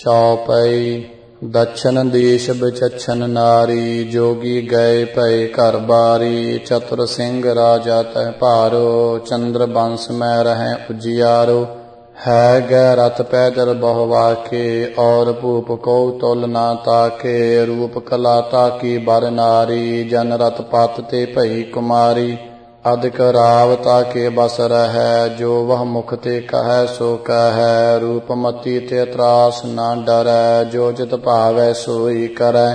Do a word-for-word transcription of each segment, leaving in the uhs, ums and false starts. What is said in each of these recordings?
ਚੌਪਈ। ਦਛਨ ਦੇਸ਼ ਬਿਚਛਨ ਨਾਰੀ, ਜੋਗੀ ਗਏ ਭਏ ਘਰ ਬਾਰੀ। ਚਤੁਰ ਸਿੰਘ ਰਾਜਾ ਤਹਿ ਭਾਰੋ, ਚੰਦਰ ਬੰਸ ਮੈਂ ਰਹੈ ਉਜਿਆਰੋ। ਹੈ ਗੈ ਰਥ ਪੈਦਲ ਬਹੁ ਵਾਕੇ, ਔਰ ਭੂਪ ਕੋ ਤੁਲ ਨਾ ਤਾਕੇ। ਰੂਪ ਕਲਾ ਤਾਕੀ ਬਰ ਨਾਰੀ, ਜਨ ਰਥ ਪਤ ਤੇ ਭਈ ਕੁਮਾਰੀ। ਅਧਿਕ ਰਾਵ ਤਾਕੇ ਬਸ ਰਹੈ, ਜੋ ਵਹ ਮੁਖ ਤੇ ਕਹੈ ਸੋ ਕਹੈ। ਰੂਪ ਮਤੀ ਤੇ ਤਰਾਸ ਨਾ ਡਰੈ, ਜੋ ਚਿਤ ਭਾਵੈ ਸੋਈ ਕਰੈ।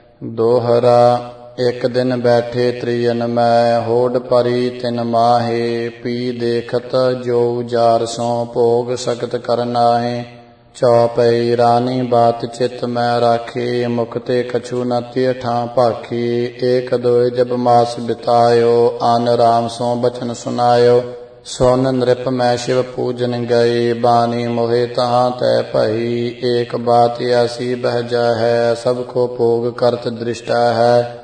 ਦੋਹਰਾ। ਇੱਕ ਦਿਨ ਬੈਠੇ ਤ੍ਰਿਯਨ ਮੈਂ, ਹੋਡ ਪਰੀ ਤਿਨ ਮਾਹੇ। ਪੀ ਦੇਖਤ ਜੋ ਜਾਰ ਸੋ, ਭੋਗ ਸਕਤ ਕਰ ਨਾਹੇ। ਚੌਪਈ। ਰਾਣੀ ਬਾਤ ਚਿਤ ਮੈਂ ਰਾਖੀ, ਮੁਖ ਤੇ ਕਛੂ ਨ ਤਿਹ ਠਾਂ ਭਾਖੀ। ਏਕ ਦੋਇ ਜਬ ਮਾਸ ਬਿਤਾਇਓ, ਆਨ ਰਾਮ ਸੋ ਬਚਨ ਸੁਨਾਇਓ। ਸੁਨ ਨ੍ਰਿਪ ਮੈਂ ਸ਼ਿਵ ਪੂਜਨ ਗਈ, ਬਾਣੀ ਮੋਹਿ ਤਹਾਂ ਤੈ ਭਈ। ਏਕ ਬਾਤ ਐਸੀ ਬਹਿ ਜਾਹੈ, ਸਭ ਕੋ ਭੋਗ ਕਰਤ ਦ੍ਰਿਸ਼ਟਾ ਹੈ।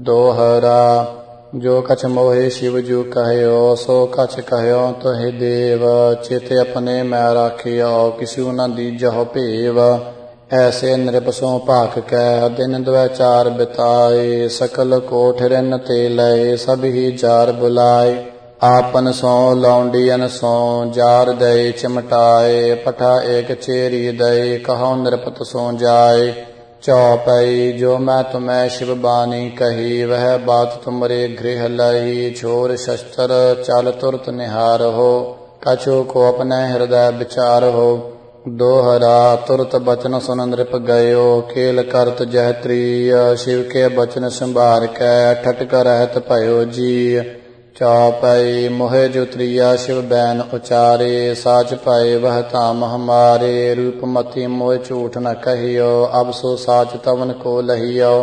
ਦੋਹਰਾ। ਜੋ ਕਛ ਮੋਹਿ ਸ਼ਿਵ ਜੂ ਕਹਿਓ, ਸੋ ਕਛ ਕਹਿਓ ਤੁਹਿ ਦੇਵ। ਚਿਤ ਆਪਣੇ ਮੈਂ ਰਾਖਿਓ, ਕਿਸੂ ਨ ਦੀਜਹੁ ਭੇਵ। ਐਸੇ ਨ੍ਰਿਪ ਸੋ ਭਾਖ ਕੈ, ਦਿਨ ਦਵੈ ਚਾਰ ਬਿਤਾਏ। ਸਕਲ ਕੋਠ ਰਿਨ ਤੇ ਲਏ, ਸਭ ਹੀ ਜਾਰ ਬੁਲਾਏ। ਆਪਨ ਸੋ ਲੌਂਡੀਅਨ ਸੋ, ਜਾਰ ਦਏ ਚਿਮਟਾਏ। ਪਠਾ ਏਕ ਚੇਰੀ ਦਏ, ਕਹੋ ਨ੍ਰਿਪਤ ਸੋ ਜਾਏ। ਚੌਪਈ। ਜੋ ਮੈਂ ਤੁਮੈ ਸ਼ਿਵ ਬਾਣੀ ਕਹੀ, ਵਹ ਬਾਤ ਤੁਮਰੇ ਗ੍ਰਹਿ ਲਹੀ। ਛੋਰ ਸ਼ਸਤਰ ਚਲ ਤੁਰਤ ਨਿਹਾਰਹੁ, ਕਛੂ ਕੋ ਆਪਣੈ ਹਿਰਦੈ ਵਿਚਾਰਹੁ। ਦੋਹਰਾ। ਤੁਰਤ ਬਚਨ ਸੁਨ ਨ੍ਰਿਪ ਗਇਓ, ਖੇਲ ਕਰਤ ਜਹ ਤ੍ਰੀय। ਸ਼ਿਵ ਕੇ ਬਚਨ ਸੰਭਾਰ ਕੈ, ਠਟਕ ਰਹਿਤ ਭਇਓ ਜੀ। ਚੌਪਈ। ਮੋਹਿ ਜੋ ਤ੍ਰਿया ਸ਼ਿਵ ਬੈਨ ਉਚਾਰੇ, ਸਾਚ ਪਾਏ ਵਹ ਧਾਮ ਹਮਾਰੇ। ਰੂਪ ਮਤੀ ਮੋਹਿ ਝੂਠ ਨ ਕਹੀਓ, ਅਬ ਸੋ ਸਾਚ ਤਵਨ ਕੋ ਲਹੀਓ।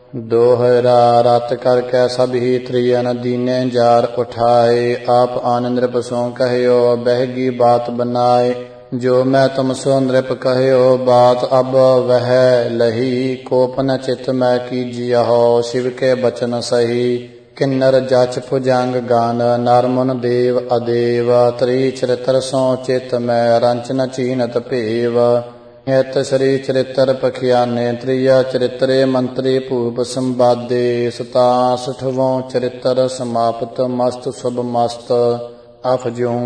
ਦੋਹਰਾ। ਰਤ ਕਰ ਕੈ ਸਭ ਹੀ ਤ੍ਰਿयन, ਦੀਨੇ ਜਾਰ ਉਠਾਏ। ਆਪ ਆਨ ਨ੍ਰਿਪ ਸੋ ਕਹਿਓ, ਬਹਿਗੀ ਬਾਤ ਬਨਾਏ। ਜੋ ਮੈਂ ਤੁਮ ਸੋ ਨ੍ਰਿਪ ਕਹਿਓ, ਬਾਤ ਅਬ ਵਹ ਲਹੀ। ਕੋਪ ਨ ਚਿਤ ਮੈਂ ਕੀਜਿਯਹੁ, ਸ਼ਿਵ ਕੇ ਬਚਨ ਸਹੀ। ਕਿੰਨਰ ਜਚ ਭੁਜੰਗ ਗਨ, ਨਰ ਮੁਨ ਦੇਵ ਅਦੇਵ। ਤ੍ਰੀ ਚਰਿਤਰ ਸੋ ਚਿਤ ਮੈਂ, ਰੰਚ ਨ ਚੀਨਤ ਭੇਵ। ਨਿਤ ਸ੍ਰੀ ਚਰਿਤਰ ਪਖਿਆਨੇ, ਤ੍ਰਿया ਚਰਿਤਰੇ ਮੰਤਰੀ ਭੂਪ ਸੰਵਾਦੇ। ਸਤਾਸਠਵਾਂ ਚਰਿਤਰ ਸਮਾਪਤ, ਮਸਤ ਸੁਭ ਮਸਤ ਅਫਜੂੰ।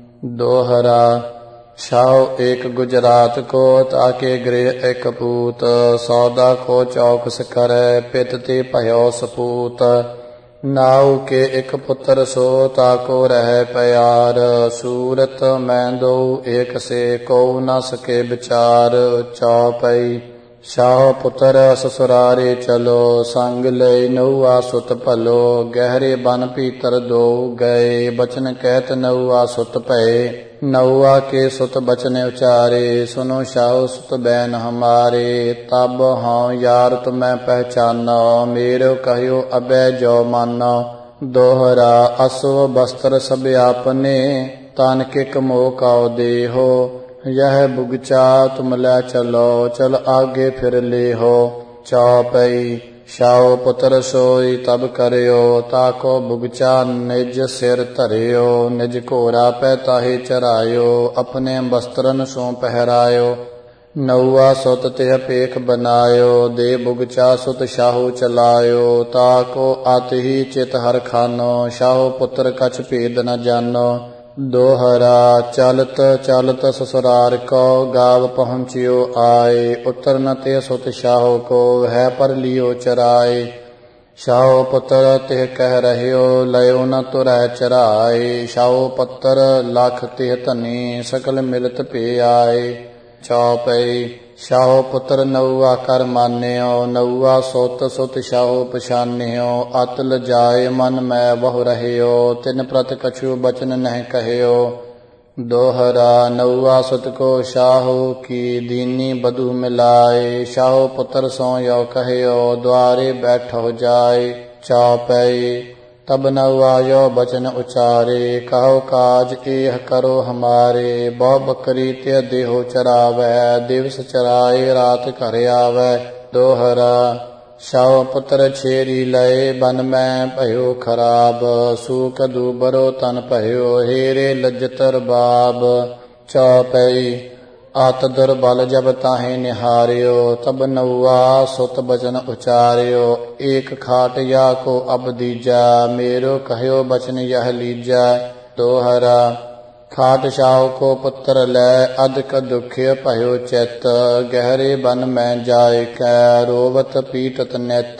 ਦੋਹਰਾ। ਛਾਉ ਏਕ ਗੁਜਰਾਤ ਕੋ, ਤਾਕੇ ਗ੍ਰਹਿ ਇਕ ਪੂਤ। ਸੌਦਾ ਕੋ ਚੌਕਸ ਕਰੈ, ਪਿਤ ਤੇ ਭਇਓ ਸਪੂਤ। ਨਾਉ ਕੇ ਇਕ ਪੁੱਤਰ ਸੋ, ਤਾਕੋ ਰਹਿ ਪਿਆਰ। ਸੂਰਤ ਮੈਂ ਦਉ ਏਕ ਸੇ, ਕਉ ਨ ਸਕੇ ਵਿਚਾਰ। ਚੌਪਈ। ਛਾਉ ਪੁੱਤਰ ਸਸੁਰਾਰੇ ਚਲੋ, ਸੰਗ ਲਈ ਨਉਆ ਸੁਤ ਭਲੋ। ਗਹਿਰੇ ਬਨ ਭੀਤਰ ਦੋ ਗਏ, ਬਚਨ ਕਹਿਤ ਨਉਆ ਸੁਤ ਭਏ। ਨਉਆ ਕੇ ਸੁਤ ਬਚਨ ਉਚਾਰੇ, ਸੁਨੋ ਛਾਉ ਸੁਤ ਬੈਨ ਹਮਾਰੇ। ਤਬ ਹਉ ਯਾਰ ਤੁਮੈ ਪਹਿਚਾਨੋ, ਮੇਰੋ ਕਹਿਓ ਅਬੈ ਜੋ ਮਾਨੋ। ਦੋਹਰਾ। ਅਸੁ ਬਸਤਰ ਸਭ ਆਪਨੇ, ਤਨ ਕਿਕ ਮੋਹ ਕਉ ਦੇਹੋ। ਯਹ ਬੁਗਚਾ ਤੁਮ ਲੈ ਚਲੋ, ਚਲ ਆਗੇ ਫਿਰ ਲੇਹੋ। ਚੌਪਈ। ਛਾਉ ਪੁੱਤਰ ਸੋਈ ਤਬ ਕਰਿਓ, ਤਾਕੋ ਬੁਗਚਾ ਨਿਜ ਸਿਰ ਧਰਿਓ। ਨਿਜ ਘੋਰਾ ਪੈ ਤਾਹੇ ਚਰਾਇਓ, ਆਪਣੇ ਬਸਤਰਨ ਸੋ ਪਹਿਰਾਇਓ। ਨਉਆ ਸੁਤ ਤਿਹ ਪੇਖ ਬਨਾਇਓ, ਦੇ ਬੁਗਚਾ ਸੁਤ ਛਾਹੂ ਚਲਾਇਓ। ਤਾਕੋ ਅਤ ਹੀ ਚਿਤ ਹਰ ਖਾਨੋ, ਛਾਹੂ ਪੁੱਤਰ ਕਛ ਭੇਦ ਨ ਜਾਨੋ। ਦੋਹਰਾ। ਚਲਤ ਚਲਤ ਸਸੁਰਾਰ ਕੋ, ਗਾਵ ਪਹੁੰਚਿਓ ਆਏ। ਉਤਰ ਨ ਤੇ ਸੁਤ ਛਾਹੂ ਕੋ, ਹੈ ਪਰ ਲਿਓ ਚਰਾਏ। ਛਾਹੂ ਪੁੱਤਰ ਤਿਹ ਕਹਿ ਰਹਿਓ, ਲਇਓ ਨ ਤੁਰੈ ਚਰਾਏ। ਛਾਹੂ ਪੁੱਤਰ ਲਖ ਤਿਹ ਧਨੀ, ਸਕਲ ਮਿਲਤ ਭੇ ਆਏ। ਚੌਪਈ। ਛਾਹੂ ਪੁੱਤਰ ਨਉਆ ਕਰ ਮਾਨਿਓ, ਨਉਆ ਸੁਤ ਸੁਤ ਛਾਹੂ ਪਛਾਨਿਓ। ਅਤ ਲਜਾਏ ਮਨ ਮੈਂ ਬਹੁ ਰਹਿਓ, ਤਿਨ ਪ੍ਰਤ ਕਛੂ ਬਚਨ ਨਹਿ ਕਹਿਓ। ਦੋਹਰਾ। ਨਉਆ ਸੁਤ ਕੋ ਛਾਹੂ ਕੀ, ਦੀਨੀ ਬਧੂ ਮਿਲਾਏ। ਛਾਹੂ ਪੁੱਤਰ ਸੋ ਯੋ ਕਹਿਓ, ਦੁਆਰੇ ਬੈਠੋ ਜਾਏ। ਚੌਪਈ। ਤਬ ਨਉਆ ਯੋ ਬਚਨ ਉਚਾਰੇ, ਕਹੋ ਕਾਜ ਏਹ ਕਰੋ ਹਮਾਰੇ। ਬਹੁ ਬੱਕਰੀ ਤੇ ਦੇਹੋ ਚਰਾਵੈ, ਦਿਵਸ ਚਰਾਏ ਰਾਤ ਘਰ ਆਵੈ। ਦੋਹਰਾ। ਛਾਉ ਪੁੱਤਰ ਛੇਰੀ ਲਏ, ਬਨ ਮੈਂ ਭਇਓ ਖਰਾਬ। ਸੂਕ ਦੂਬਰੋ ਤਨ ਭਇਓ, ਹੇਰੇ ਲੱਜਤ ਰਬਾਬ। ਚੌਪਈ। आत दुर्बल जब ताहे निहार्यो, तब नौआ सुत बचन उचार्यो। एक खाट या को अब दीजा, मेरो कहयो बचन यह लीजा। दोहरा खाट शाव को पुत्र लै, अधिक दुखिय भयो चित। गहरे बन में जाय कै, रोवत पीटत नित।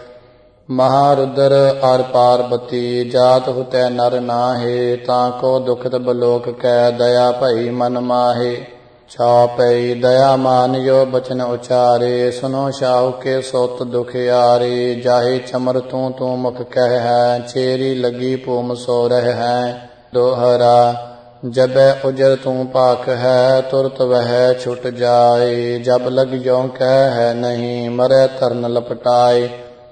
महारुद्र और पार्वती, जात हुतै नर नाहे। ताको दुखत बलोक कै, दया भई मन माहे। छापई दया मानियो बचन उचारे, सुनो शाहु के सोत दुखियारे। जाहे चमर तू तू मुख कह है, छेरी लगी पूम सो रह है। दोहरा जब उजर तू पाक है, तुरत वह छुट जाए। जब लग यो कह है नहीं, मरे तरन लपटाए।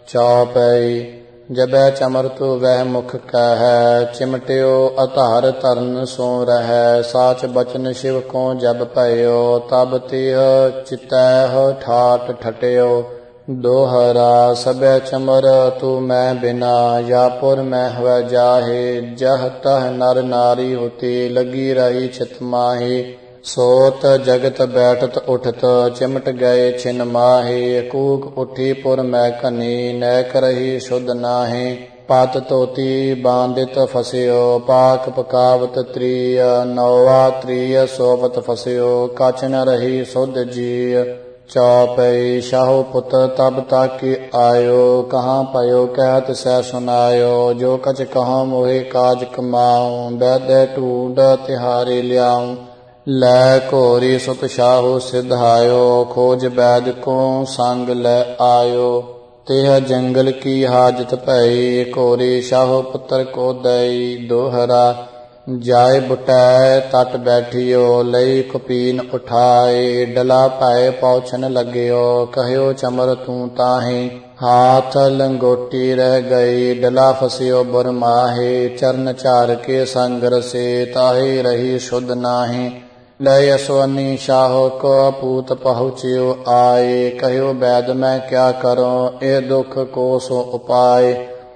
चौपई जब चमर तू वह मुख कह, चिमटियो अधार तरन सो रह। साच बचन शिव को जब पयो, तब तिह चितह ठाट ठटियो। दोहरा सब चमर तू मैं बिना, या पुर मैं हुआ जाहे। जह तह नर नारी होती, लगी रही चित माही। सोत जगत बैठत उठत, चिमट गए छिन माहे। कूक उठी पुर मैं कनी, नैक रही शुद्ध नाहे। पात तोती बांधित फसियो, पाक पकावत त्रिय। नौवा त्रिय सोवत फसियो, कछ न रही शुद्ध जीय। चौपई शाहु पुत्र तब ताकि आयो, कहाँ पयो कहत सह सुनायो। जो कछ कहो मोहे काज कमाऊं, वैद्य टूड तिहारी लियाऊं। लै घोरी सुत शाहु सिधायो, खोज वैद को संग लै आयो। तेह जंगल की हाजत भई, घोरी शाहु पुत्र को दई। दोहरा जाय बुटै तट बैठियो, लई कुपीन उठाए। डला पाए पौछन लगियो, कहयो चमर तू ताहे। हाथ लंगोटी रह गई, डला फसियो बुर माहे। चरण चार के संगर से, ताहे रही शुद्ध नाहे। लय असवनी शाह को पूत पहुँचियो आए। कहयो वैद मैं क्या करो, ए दुख को सो उपाय।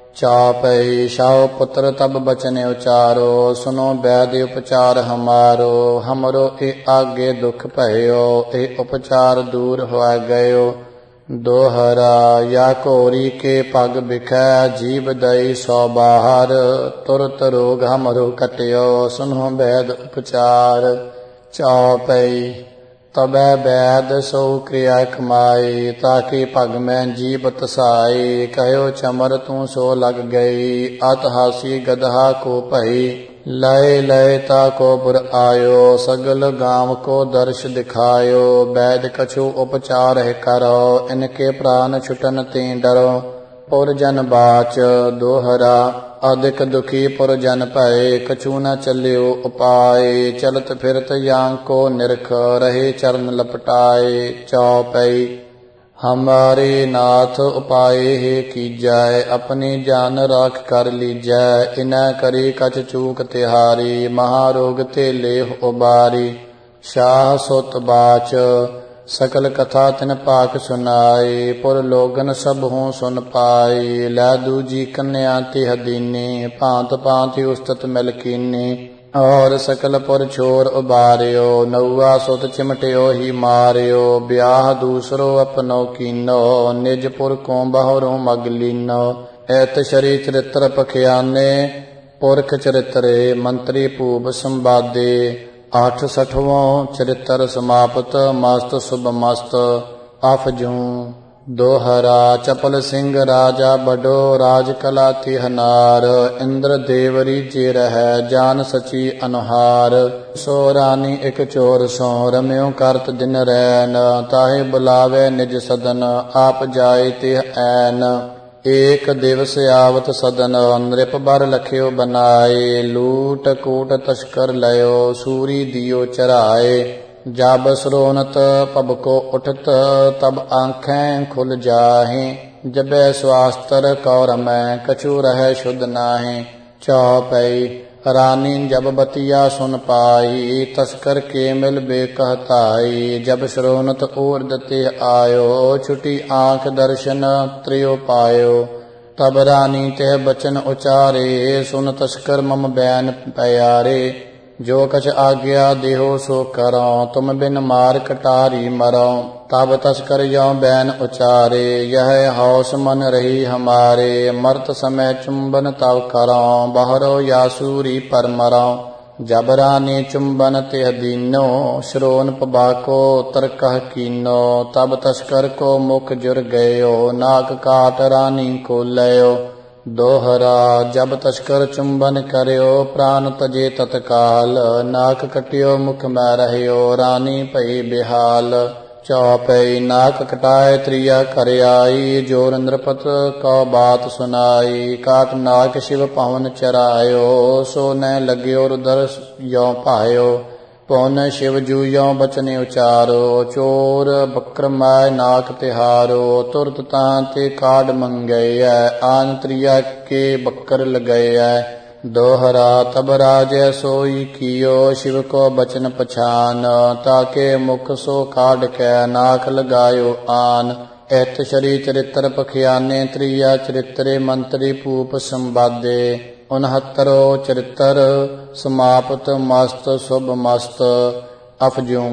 चापई शाह पुत्र तब बचने उचारो, सुनो वैद उपचार हमारो। हमरो ए आगे दुख भयो, ए उपचार दूर हो गयो। दोहरा या कोरी के पग बिखै, जीव दई सौ बाहर। तुरत रोग हमरो कटियो, सुनो वैद उपचार। चौपई तबै वैद सो क्रिया कमाई, ताकि पग में जीव तसाई। कहयो चमर तू सो लग गई, अत हासी गदहा को भई। लय लय ताको पुर आयो, सगल गांव को दर्श दिखायो। वैद कछु उपचार है करो, इनके प्राण छुटन ते डरो। पुर जन बाच दोहरा अधिक दुखी पुर जन भय, कछु न चलियो उपाय। चलत फिरत यांग को निरख, रहे चरण लपटाए। चौपई हमारे नाथ उपाय है कीजै, अपनी जान राख कर लीजै। इन्ह करी कछ चूक तिहारी, महारोग ते लेह उबारी। शाह सुत बाच सकल कथा तिन पाक सुनाई, पुर लोगन सब हों सुन पाई। लै दूजी कन्या तिह दीनी, भांत भांति उस्तत मिल कीनी। और सकल पुर छोर उबारियो, नौआ सुत चिमटियो ही मारियो। ब्याह दूसरो अपनो कीनो, निज पुर को बहरो मगलीनो। ऐत शरी चरित्र पखियाने, पुरख चरित्रे मंत्री पूब संवादे। आठ सठवों चरित्र समाप्त, मस्त शुभ मस्त अफजू। दोहरा चपल सिंह राजा बडो, राज कला तिह नार। इंद्र देवरी जे रह, जान सची अनुहार। सो रानी एक चोर सो, रम्यो करत दिन रैन। ताहे बुलावे निज सदन, आप जाय तिह ऐन। एक दिवस आवत सदन, नृप बर लख्यो बनाए। लूट कूट तस्कर लयो, सूरी दियो चराए। जब स्रोनत पब को उठत, तब आँखें खुल जाहे। जबे स्वास्त्र कौर में, कछु रह शुद्ध नाहे। चौपई रानी जब बतिया सुन पाई, तस्कर के मिल बे कहताई। जब श्रोनत ऊर्द ते आयो, छुटी आँख दर्शन त्रियो पायो। तब रानी ते बचन उचारे, सुन तस्कर मम बैन प्यारे। जो कछ आज्ञा देहो सो करो, तुम बिन मार कटारी मरो। तब तस्कर यो बैन उचारे, यह हौस मन रही हमारे। मरत समय चुंबन तब करो, बहरो यासूरी पर मरो। जब रानी चुंबन ते दीनो, श्रोन पबाको तरकह कीनो। तब तस्कर को मुख जुर गयो, नाक काट रानी को लयो। दोहरा जब तस्कर चुंबन करयो, प्राण तजे तत्काल। नाक कटियो मुख में रहयो, रानी पई बेहाल। चौपई नाक कटाए त्रिया कर आई, जोर नृपत को बात सुनाई। काट नाक शिव पवन चरायो, सो न लग्यो रुदर यो पायो। पौन शिव जूयो बचने उचारो, चोर बकर माय नाक तिहारो। तुरत तांते काड मंगय, आन त्रिया के बकर लगय। दोहरा तब राजै सोई कियो, शिव को बचन पछान। ताके मुख सो काड कै, नाक लगायो आन। एत शरी चरित्र पखियाने, त्रिया चरित्रे मंत्री पूप संवादे। उनहत्तरो चरित्र समाप्त, मस्त शुभ मस्त अफजूं।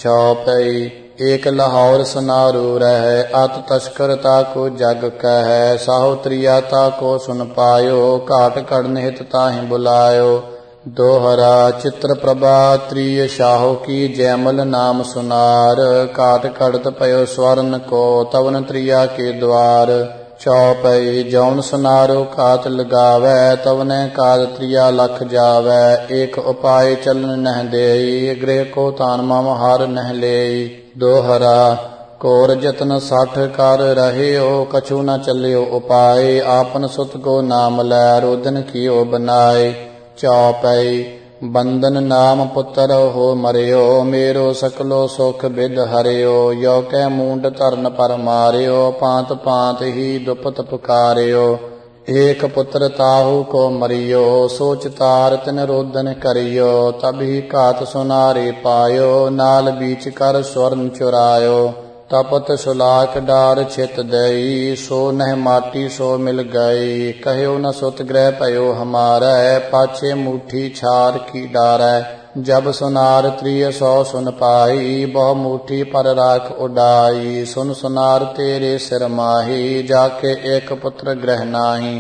छौपई एक लाहौर सनारू रह, अत तस्कर ताको जग कह। साहो त्रिया ताको सुन पायो, घाट कड़न हित ताहि बुलायो। दोहरा चित्र प्रभा त्रिय शाहो की, जयमल नाम सुनार। घाट कड़त पयो स्वर्ण को, तवन त्रिया के द्वार। चौपई जौन सुनारो कात लगावै, तवने काज त्रिया लख जावै। एक उपाय चलन नह देई, गृह को तान मम हार नह लेई। दोहरा कोर जतन साठ कर रहियो, कछु न चलियो उपाय। आपन सुत को नाम लै, रोदन कियो बनाए। चौपई बंदन नाम पुत्र हो मरियो, मेरो सकलो सुख बिद हरियो। यो कै मूंड तरन पर मारियो, पांत पांत ही दुपत पुकारियो। एक पुत्र ताहू को मरियो, सोच तार तिन रोदन करियो। तभी घात सुनारे पायो, नाल बीच कर स्वर्ण चुरायो। तपत सुलाक डार छित दई, सो नह माटी सो मिल गई। कहो न सुत ग्रह पयो हमारा, पाछे मुठी छार की डारै। जब सुनार त्रिय सौ सुन पाई, बहु मुठी पर राख उडाई। सुन सुनार तेरे सिर माही, जाके एक पुत्र ग्रह नाही।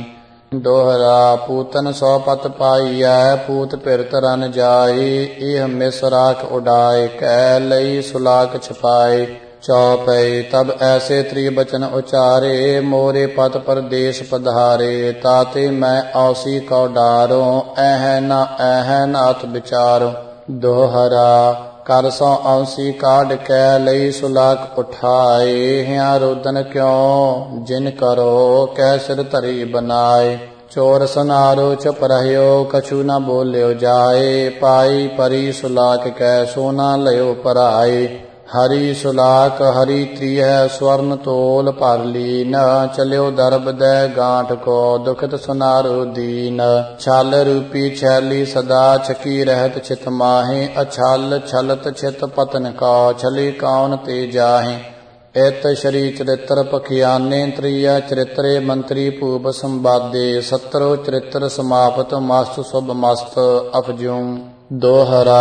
दोहरा पूतन सौ पत पाईऐ, पूत पिरत रन जाई। इह मिस राख उडाए, कै लई सुलाक छिपाए। चौपई तब ऐसे त्रिवचन उचारे, मोरे पत परदेश पधारे। ताते मैं औसी को डारो, ऐह न ऐह नाथ विचारो। दोहरा कर सौ औसी काड कै, लई सुलाक उठाए। हिया रोदन क्यों जिन करो, कै सिर धरी बनाए। चोर सुनारो चुप रहियो, कछु न बोलियो जाए। पाई परी सुलाक कै, सोना लयो पराए। हरि सुलाक हरि त्रिय, स्वर्ण तोल पर लीन। चलियो दरब दै गांठ को, दुखित सुनारो दीन। छल रूपी छैली सदा, छकी रहत छित माहे। अछल छलत छित पतन को, छली कौन ते जाहे। एत शरी चरित्र पखियाने, त्रिया चरित्रे मंत्री पूप संवादे। सत्रो चरित्र समाप्त, मस्त शुभ मस्त अफजूं। दोहरा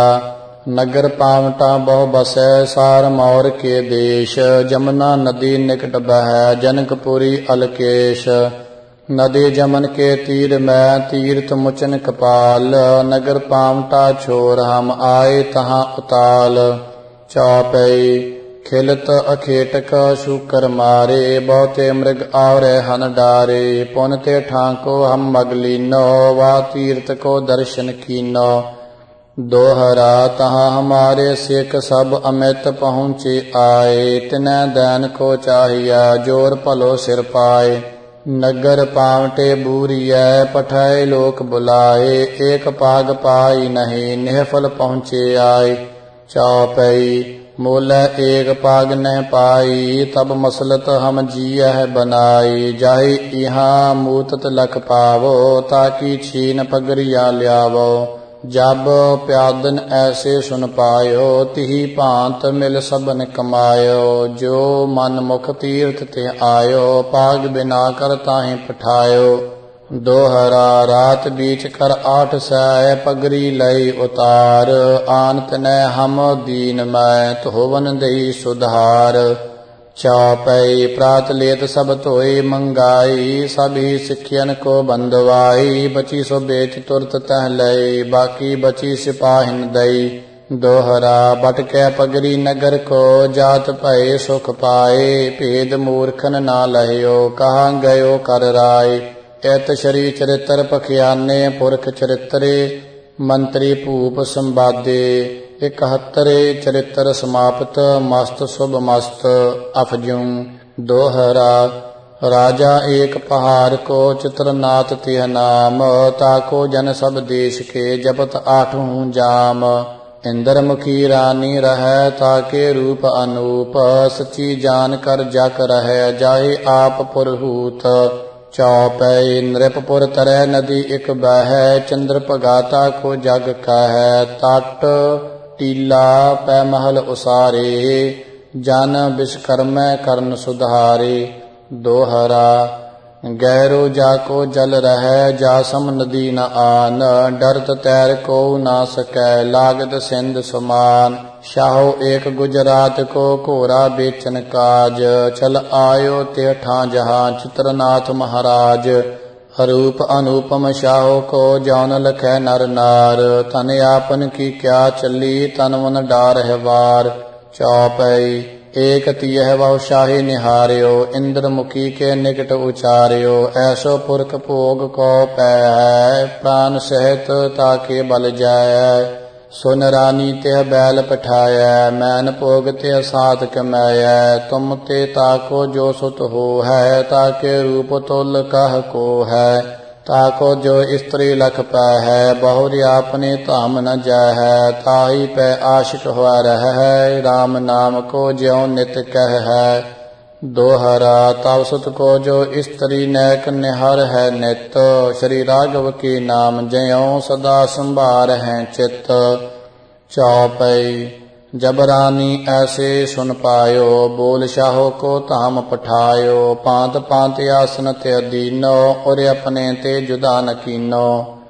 नगर पावटा बहु बसै, सार मौर के देश। जमुना नदी निकट बह, जनकपुरी अलकेश। नदी जमन के तीर में, तीर्थ मुचन कपाल। नगर पावटा छोर, हम आए तहाँ उताल। चौपई खिलत अखेटक शूकर मारे, बहुते मृग आवरे हन डारे। पुनते ठाको हम मगलीनो, वा तीर्थ को दर्शन कीनो। दोहरा तहाँ हमारे सिख सब अमित पहुँचे आए। तिनै दैन को चाहिया, जोर भलो सिर पाए। नगर पावटे बूरियै, पठाए लोक बुलाए। एक पाग पाई नहीं, निहफल पहुँचे आए। चौपई मोल एक पाग न पाई, तब मसलत हम जियह बनाई। जाहि यहाँ मूतत लख पावो, ताकि छीन पगरिया ल्यावो। जब प्यादन ऐसे सुन पायो, तिही भांत मिल सबन कमायो। जो मन मुख तीर्थ ते आयो, पाग बिना कर ताहि पठायो। दोहरा रात बीच कर आठ सै पगरी लई उतार आन तनै हम दीन मैं धोवन दई सुधार। चौपई प्रात लेत सब धोए मंगाई सभी सिखियन को बंधवाई बची सो बेच तुरत तह लई बाकी बची सिपाहिन दई। दोहरा बटकै पगरी नगर को जात भय सुख पाए भेद मूर्खन ना लह्यो कहाँ गयो कर राय। एत शरी चरित्र पखियाने पुरख चरित्रे मंत्री भूप संवादे। इकहत्तरे चरित्र समाप्त मस्त शुभ मस्त अफजूं। दोहरा राजा एक पहाड़ को चित्रनाथ तिह नाम ताको जन सब देश के जपत आठों जाम। इंद्रमुखी रानी रह ताके रूप अनूप सची जान कर जक रह जाहि आप पुरहूत। चौपई नृपपुर तरह नदी एक बह चंद्र पगाता को जग कह तट टीला पै महल उसारे जन विश्वकर्म कर्ण सुधारे। दोहरा गहरो जाको जल रह जासम नदी न आन डरत तैर को ना सकै लागत सिंध समान। शाहो एक गुजरात को घोरा बेचन काज चल आयो ते ठा जहाँ चित्रनाथ महाराज। रूप अनुपम शाहो को जौन लखै नर नार तन आपन की क्या चली तन मन डार है वार। चौपई एक तियह बहु शाही निहार्यो इंद्रमुखी के निकट उचार्यो ऐसो पुरख भोग को पै है प्राण सहित ताके बल जाय। सुन रानी तेह बैल पठाया मैन भोग ते साथ कमाया तुम ते ताको जो सुत हो है ताके रूप तुल कह को है। ताको जो स्त्री लख पै है बहुरी आपने धाम न जय है ताही पै आशिक हुआ रह है राम नाम को ज्यों नित कह है। दोहरा तव सुत को जो स्त्री नैक निहर है नित श्री राघव के नाम ज्यों सदा संभार है चित। चौपई जब रानी ऐसे सुन पायो बोल शाहो को धाम पठायो पांत पांत आसन ते दीनो और अपने ते जुदा न कीनो।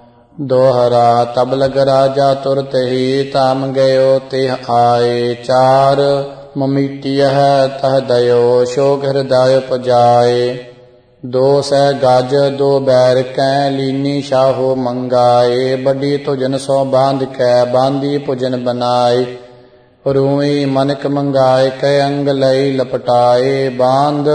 दोहरा तब लग राजा तुरत ही ताम गयो तेह आए चार ममीटी है तह दयो शोक हृदय पजाए। दो सै गज दो बैर कै लीनी शाहो मंगाए बड़ी तुजन सो बांध कै बांधी भुजन बनाए। रूई मनक मंगाए कै अंग लई लपटाए बांध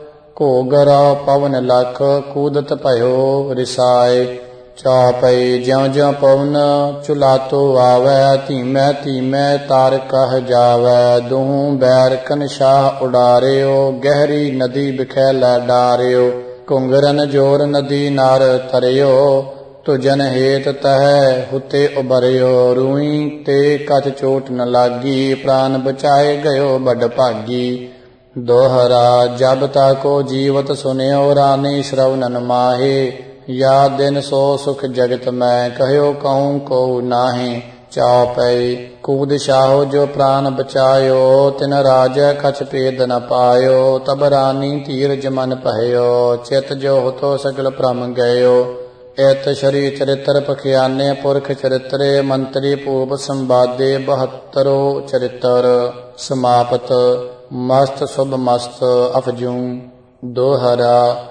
घोगरा पवन लख कूदत भयो रिसाए। चौपई ज्यों ज्यों पवन चुलातो आवै धीमै धीमै तार कह जावै दूं बैर कन शाह उडारियो गहरी नदी बिखैला डारियो। घुंगरन जोर नदी नार तरियो तुजन हेत तह हुते उबरियो रूई ते कछ चोट न लागी प्राण बचाए गयो बड़ भागी। दोहरा जब ताको जीवत सुनियो रानी श्रवणन माहे या दिन सो सुख जगत मैं कहो कहूँ को नाहे। चौपई कूद शाहो जो प्राण बचायो तिन राज कछ भेद न पायो तब रानी धीरज मन भयो चित जो होतो सगल भ्रम गयो। एत शरी चरित्र पखियाने पुरख चरित्रे मंत्री भूप संवादे बहत्तरो चरित्र समाप्त मस्त शुभ मस्त अफजूं। दोहरा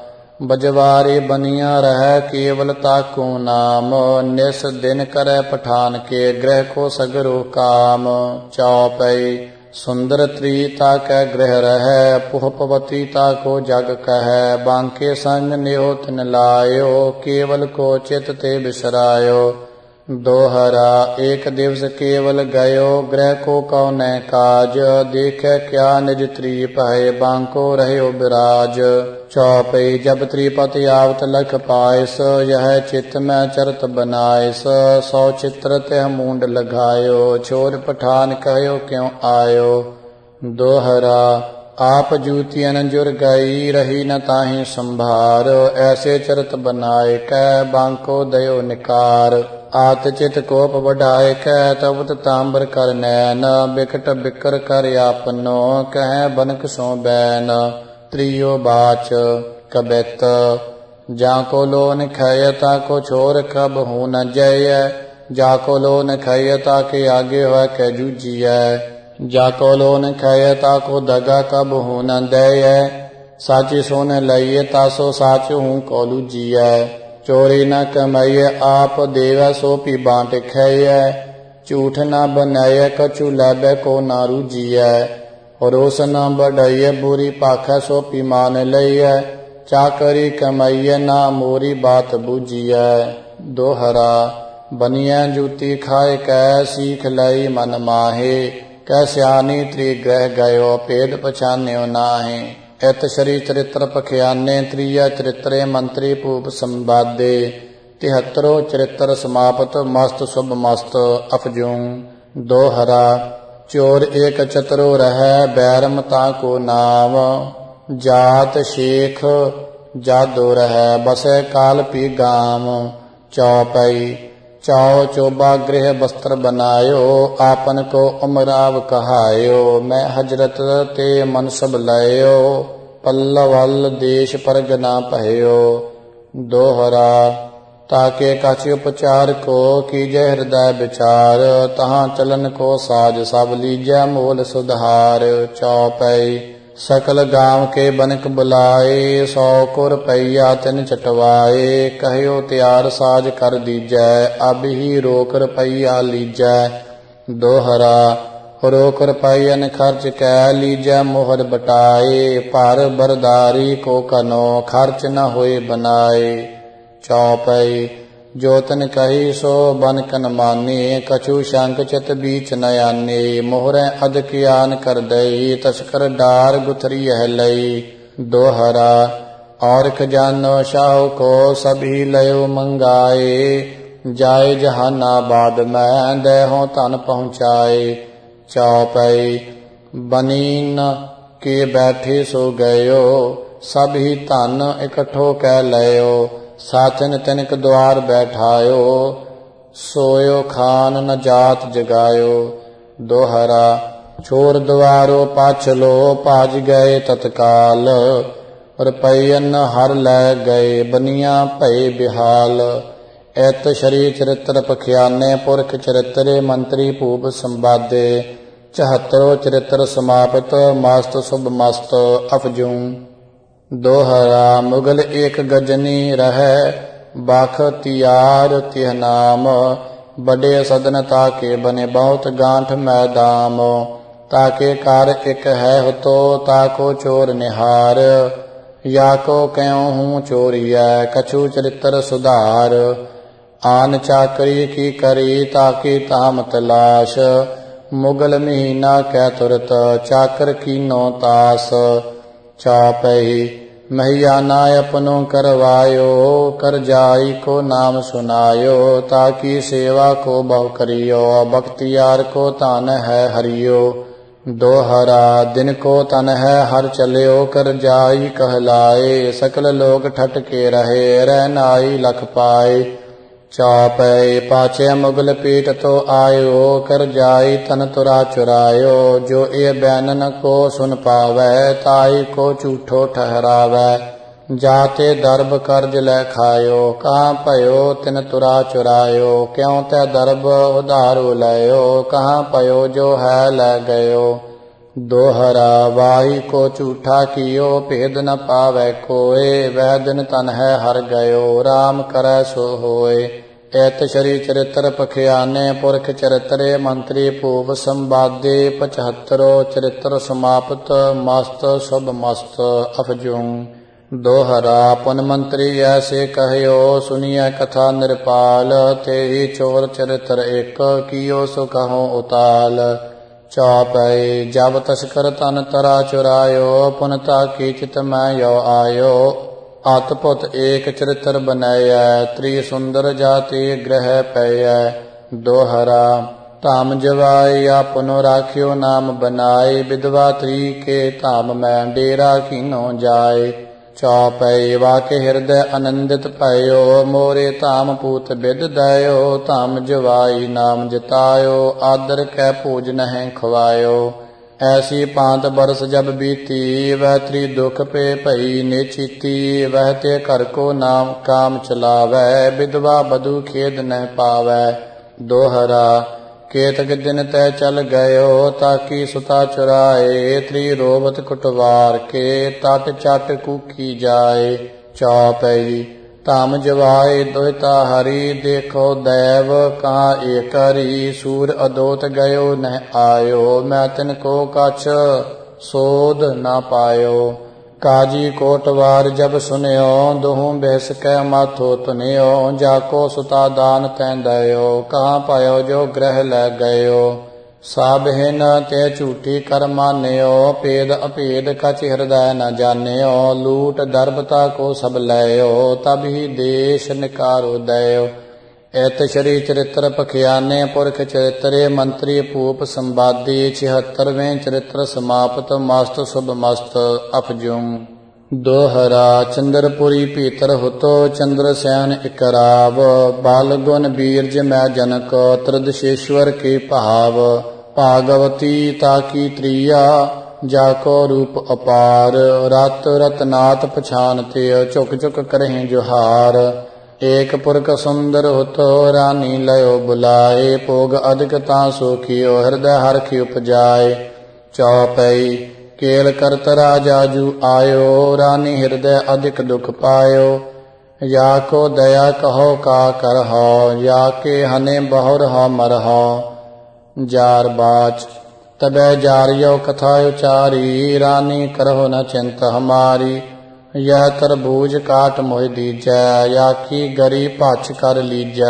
बजवारे बनिया रह केवल ताको नाम निस दिन करे पठान के ग्रह को सगरो काम। चौपई सुंदर त्रीता कै गृह रह पुहपवती ताको जग कह बांके संग निहो तिन लायो केवल को चित ते बिसरायो। दोहरा एक दिवस केवल गयो ग्रह को कौने काज देखे क्या निज त्रीप है बांको रहो विराज। चौपई जब त्रिपति आवत लख पायस यह चित्त में चरत बनायस सौ चित्र तह मूंड लगायो छोर पठान कहो क्यों आयो। दोहरा आप जूतियन जुर गई रही न ताहि संभार ऐसे चरत बनाए कै बांको दयो निकार। आत चित कोप बढ़ाए कै तबत तांबर कर नैन बिकट बिकर कर आपनो कह बनक सो बैन। त्रियो बाच कबित जाको लोन खय ताको छोर कब हो न जय। जाको लोन खय ताके आगे हो कै जूझिय। जाको लोन खय ताको दगा कब हो न दय। साची सोन लइय तासो साच हूँ कौलू जिय। चोरी न कमय आप देव सो पी बांट खय। झूठ न बनय कछु लैबै को नारू जिय। रोस न बढ़य बुरी पाख सो पी मान लइय। चाकरी कमैय ना मोरी बात बूझिय। दोहरा बनिया जूती खाए कै सीख लई मन माहे। कै सियानी त्रिग्रह गयो भेद पछान्यो नाहे। इत श्री चरित्र पखियाने त्रिया चरित्रे मंत्री भूप संवादे। तिहत्तरो चरित्र समाप्त मस्त शुभ मस्त अफजूं। दोहरा चोर एक चतुरो रह बैरम ताको नाम। जात शेख जादो रह बसे काल पी गाम। चौपई चाओ चोबा गृह वस्त्र बनायो। आपन को उमराव कहायो। मैं हजरत ते मन सब लयो। पल्लवल देश परगना पहयो। दोहरा ताके कछ उपचार को कीजय हृदय विचार। तहाँ चलन को साज सब लीजय मोल सुधार। चौपई सकल गांव के बनक बुलाए। सौ को रुपया तिन चटवाए। कहो त्यार साज कर दीजै। अब ही रोक रुपया लीजै। दोहरा रोक रुपयन खर्च कै लीजै मोहर बटाए। पर बरदारी को कनो खर्च न होए बनाए। चौपई जो तन कही सो बन कन माने। कछु शंक चित बीच न आने। मोहर अधिक आन कर दई। तस्कर डार गुथरी यह लई। दोहरा और खजानो शाह को सभी लयो मंगाए। जाए जहानाबाद में देहो तन पहुँचाए। चौपई बनीन के बैठे सो गयो। सभी धन इकट्ठो कै लयो। साथिन तिनक द्वार बैठायो। सोयो खान न जात जगायो। दोहरा छोर द्वारो पाछलो पाज गए तत्काल। रुपयन हर लै गए बनिया भय बिहाल। इत श्री चरित्र पखियाने पुरख चरित्रे मंत्री भूप संवादे। चौहत्तरो चरित्र समाप्त मस्त शुभ मस्त अफजूं। दोहरा मुगल एक गजनी रह बाखतियार तिह नाम। बड़े सदन ताके बने बहुत गांठ मैदाम। ताके कार एक है तो ताको चोर निहार। या को क्यों हूँ चोरिया कछु चरित्र सुधार। आन चाकरी की करी ताकि ताम तलाश। मुगल महीना कै तुरत चाकर कीनो तास। चौपई महियाना अपनो करवायो। कर जाई को नाम सुनायो। ताकि सेवा को बहु करियो। बख्तियार को तान है हरियो। दोहरा दिन को तन है हर चलियो। कर जाई कहलाए। सकल लोग ठट के रहे रहनाई लख पाए। चौपई पाचे मुगल पीठ तो आयो। कर जाई तन तुरा चुरायो। जो ये बैनन को सुन पावै ताई को झूठो ठहरावै। जाते दरब कर्ज ले खायो। कहाँ पयो तिन तुरा चुरायो। क्यों तै दरब उधारो लयो। कहाँ पयो जो है ले गयो। दोहरा वाही को झूठा कियो भेद न पावै कोय। वह दिन तन है हर गयो राम करे सो होय। इत श्री चरित्र पखियाने पुरख चरित्रे मंत्री भूप संवादे। पचहत्तरो चरित्र समाप्त मस्त शुभ मस्त अफजूं। दोहरा पुन मंत्री ऐसे कहो सुनिय कथा निरपाल। ते ही चोर चरित्र एक कियो सो कहो उताल। चौपई जब तस्कर तन तरा चुरायो। पुन ताकी चित मैं यो आयो। अतपुत एक चरित्र बनाया। त्रि सुंदर जाति ग्रह पय। दोहरा धाम जवाई अपनो राख्यो नाम बनाए। विधवा त्री के धाम में डेरा कीनो जाए। चौपई वाके हृदय आनंदित भयो। मोरे धाम पूत बिद दयो। धाम जवाई नाम जितायो। आदर कै पूजन है खवायो। ऐसी पांत बरस जब बीती, वह त्री दुख पे भई निचीती। वह ते घर को नाम काम चलावै, विधवा बधु खेद न पावै। दोहरा केतक दिन तय चल गयो, ताकि सुता चुराए। त्री रोबत कुटवार के, तट चट कूकी जाए। चौपई धाम जवाए दोहिता हरि, देखो दैव कहाँ एक हरि। सूर अदोत गयो न आयो, मैं तिनको कछ सोध न पायो। काजी कोटवार जब सुनियो, दुहु बेस कै माथो तुनियो। जाको सुता दान तैं दयो, कहाँ पायो जो ग्रह लै गयो। साबहिन ते झूठी कर मान्यो, भेद अभेद कछ हृदय न जान्यो। लूट दर्बता को सब लयो, तब ही देश निकारो दयो। एत श्री चरित्र पखियाने पुरख चरित्रे, मंत्री भूप संवादी। छिहत्तरवें चरित्र समाप्त, मस्त शुभ मस्त अफजुम। दोहरा चंद्रपुरी भीतर हुतो, चंद्र सैन इकराव। बाल गुण बीरज मैं जनक, त्रिदशेश्वर के भाव। भागवती ताकी त्रिया, जाको रूप अपार। रत रतनाथ पछानते, चुक चुक करहीं जुहार। एक पुरख सुंदर हुतो, रानी लयो बुलाए। भोग अधिक ता सुखियो, हृदय हरखि उपजाए। चौपई केल करत राजा जू आयो, रानी हृदय अधिक दुख पायो। या को दया कहो का करहो, या के हने बहुर हो मरहो। जार बाच तबै जारियो कथा उचारी, रानी करहो न चिंत हमारी। यह तरबूज काट मोह दीजै, या की गरी पछ कर लीजै।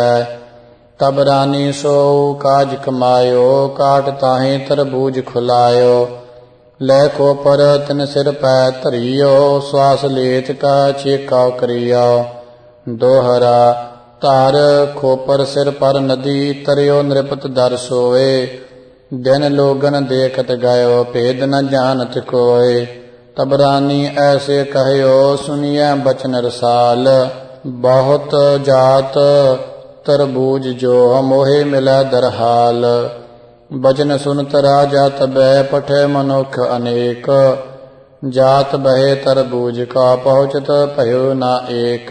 तब रानी सो काज कमायो, काट ताहि तरबूज खुलायो। लै को पर तिन सिर पै धरियो, श्वास लेत का छेकाव करियो। दोहरा तार खोपर सिर पर नदी, तरियो नृपत दर सोए। दिन लोगन देखत गयो, भेद न जानत कोय। तब रानी ऐसे कहयो, सुनिए बचन रसाल। बहुत जात तरबूज जो, मोहे मिलै दरहाल। बचन सुनत राजा तबै, पठे मनुख अनेक। जात बहे तरबूज का, पहुँचत भयो न एक।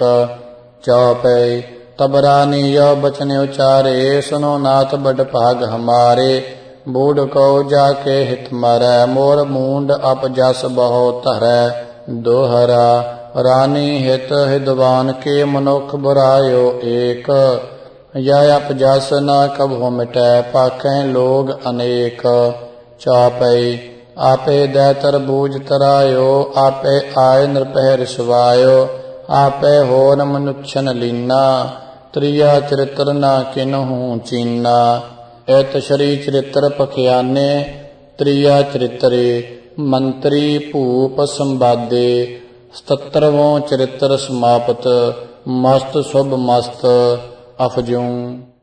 चौपई तब रानी यह बचन उचारे, सुनो नाथ बड़ भाग हमारे। बूढ़ को जाके हित मरै, मोर मूंड अप जस बहु धरै। दोहरा रानी हित हिदवान के, मनुख बुरायो एक। यह अप जस न कभू मिटै, पाखै लोग अनेक। चौपई आपे दै तरबूज तरायो, आपे आय नृपह रिसवायो। आपे होर मनुच्छन लीना, त्रिया चरित्र न किन्हू चीना। एत श्री चरित्र पखियाने, त्रिया चरित्रे। मंत्री भूप संवादे, सतत्रवों चरित्र समाप्त। मस्त शुभ मस्त अफजूं।